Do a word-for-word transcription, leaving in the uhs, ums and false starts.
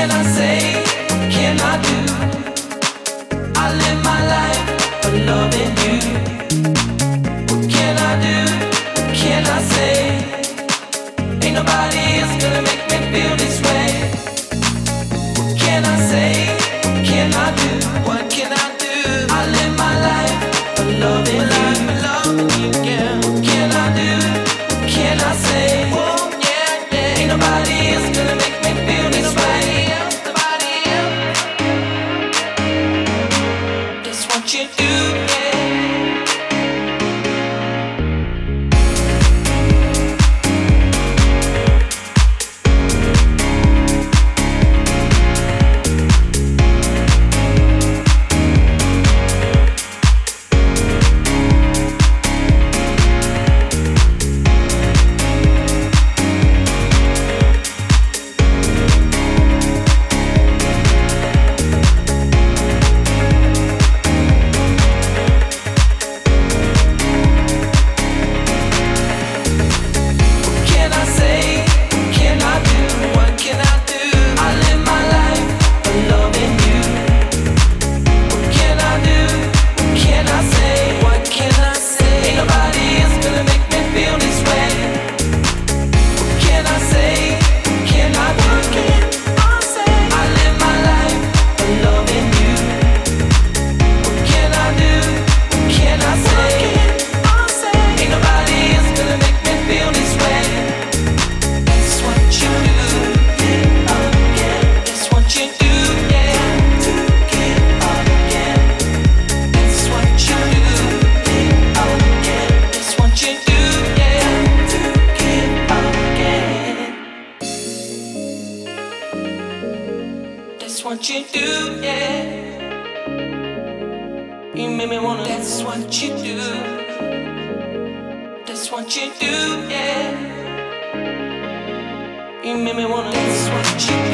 can I say? What can I do? I live my life for loving you. What can I do? What can I say? Ain't nobody else gonna make me feel this way. What can I say? What can I do? What can I do? I live my life for loving you. For loving you, yeah. What can I do? What can I say? Oh, yeah, yeah. Ain't nobody else gonna make me feel this way. Nobody else, nobody else. That's what you do, yeah. That's what you do, yeah. You made me wanna. That's what you do. That's what you do, yeah. You made me wanna. That's what you do.